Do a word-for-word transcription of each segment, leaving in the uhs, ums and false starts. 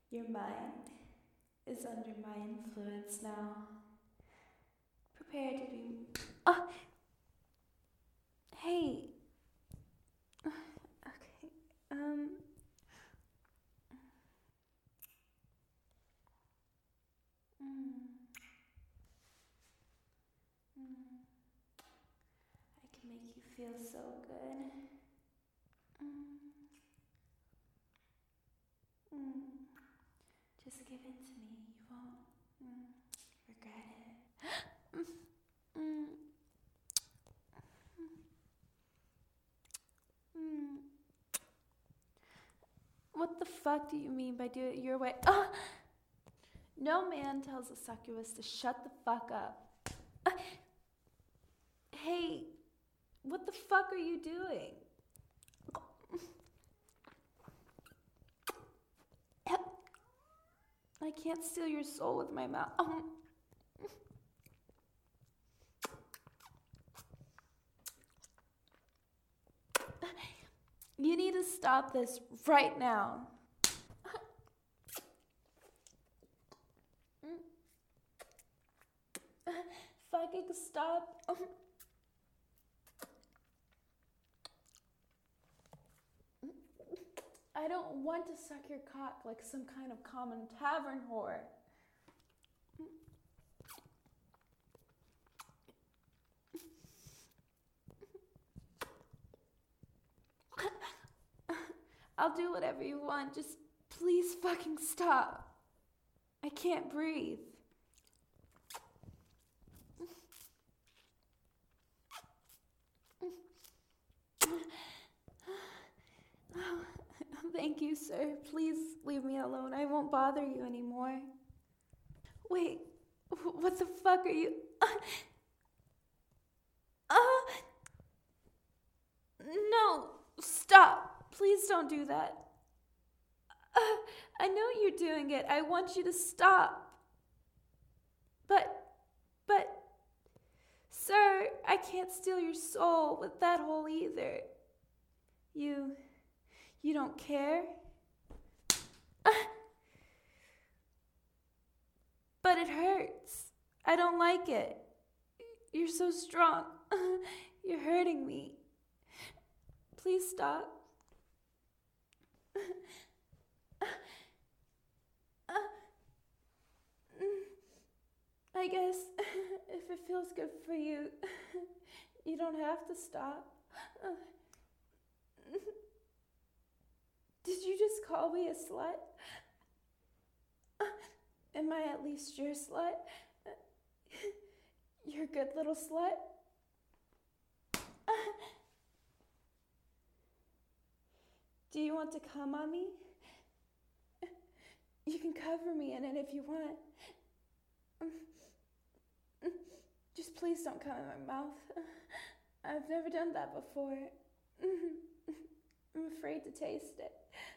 Your mind is under my influence now. Prepare to be. Oh! Hey! Okay, um. Mm. Mm. I can make you feel so good. Mm. Mm. Just give it to me. You won't mm, regret it. Mm. Mm. What the fuck do you mean by do it your way? Ah! No man tells a succubus to shut the fuck up. Ah! Hey, what the fuck are you doing? I can't steal your soul with my mouth. You need to stop this right now. Fucking stop. I don't want to suck your cock like some kind of common tavern whore. I'll do whatever you want, just please fucking stop. I can't breathe. Thank you, sir. Please leave me alone. I won't bother you anymore. Wait, what the fuck are you? Uh, uh, no, stop. Please don't do that. Uh, I know you're doing it. I want you to stop. But, but, sir, I can't steal your soul with that hole either. You, you don't care? Uh, but it hurts. I don't like it. You're so strong. You're hurting me. Please stop. I guess if it feels good for you, you don't have to stop. Did you just call me a slut? Am I at least your slut? You're a good little slut? Do you want to come on me? You can cover me in it if you want. Just please don't come in my mouth. I've never done that before. I'm afraid to taste it.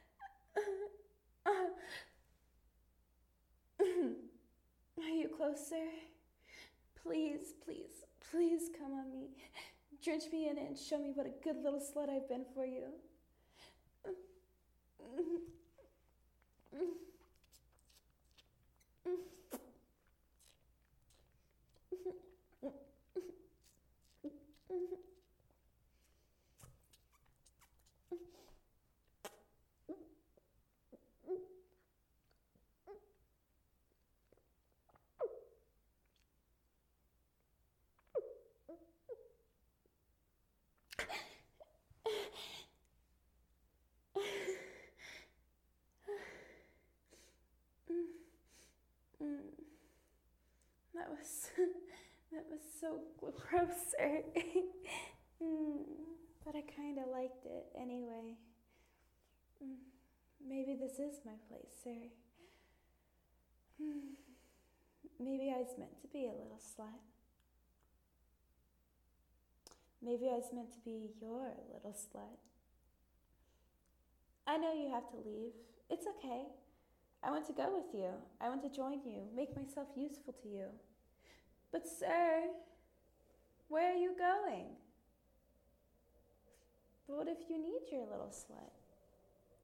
Are you closer? Please, please, please come on me. Drench me in it and show me what a good little slut I've been for you. That was, that was so gross, sir. mm, but I kind of liked it anyway. Mm, maybe this is my place, sir. Mm, maybe I was meant to be a little slut. Maybe I was meant to be your little slut. I know you have to leave. It's okay. I want to go with you. I want to join you, make myself useful to you. But sir, where are you going? But what if you need your little slut?